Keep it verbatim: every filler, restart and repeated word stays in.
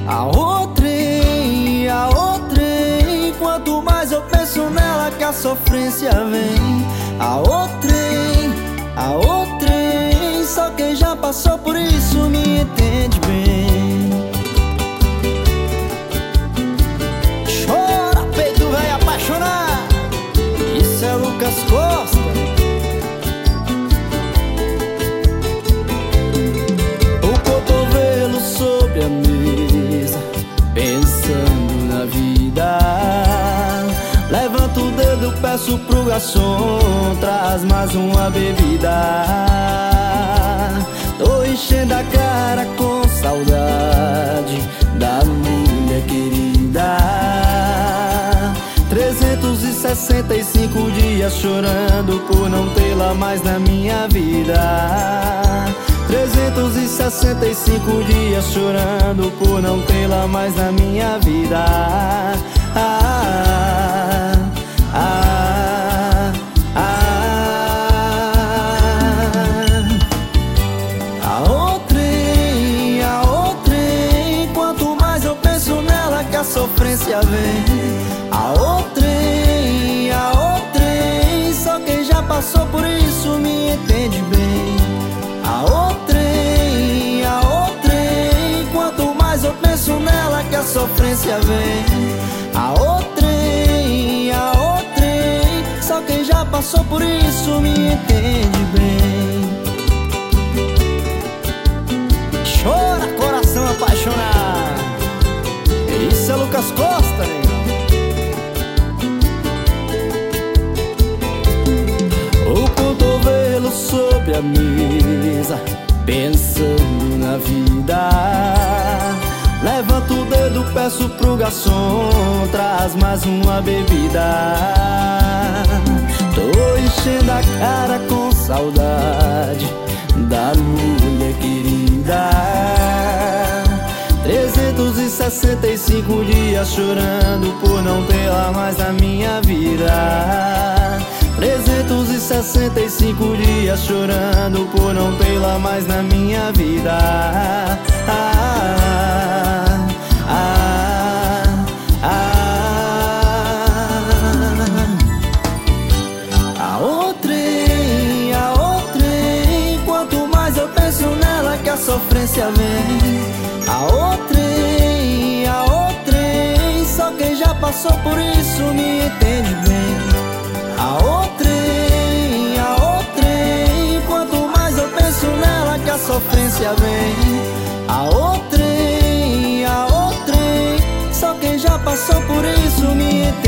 A outrem, a outrem, quanto mais eu penso nela que a sofrência vem. A outrem, a outrem, só quem já passou por isso me entende bem. Chora, peito vai apaixonar. Isso é Lucas Costa. O cotovelo sobre a mesa, pensando na vida. Levanto o dedo, peço pro garçom, traz mais uma bebida. Tô enchendo a cara com saudade da mulher querida. Trezentos e sessenta e cinco dias chorando por não tê-la mais na minha vida. Trezentos e sessenta e cinco dias chorando por não tê-la mais na minha vida. Ah, ah, ah. A outrem, a outrem, quanto mais eu penso nela que a sofrência vem. A outrem, a outrem, só quem já passou por isso me entende bem. A outrem, a outrem, quanto mais eu penso nela que a sofrência vem. A outrem, a outrem, só quem já passou por isso me entende bem. Chora, coração apaixonado. Isso é Lucas Costa, né? O cotovelo sobre a mesa, pensando na vida. Levanto o dedo, peço pro garçom, traz mais uma bebida. Tô enchendo a cara com saudade da mulher querida. Trezentos e sessenta e cinco dias chorando por não tê-la mais na minha vida. Trezentos e sessenta e cinco dias chorando por não tê-la mais na minha vida. Ah, ah, ah. A outrem, a outrem, quanto mais eu penso nela que a sofrência vem. A outrem, a outrem, só quem já passou por isso me entende bem. A outrem, a outrem, quanto mais eu penso nela que a sofrência vem. A outrem, a outrem, só quem já passou por isso me entende.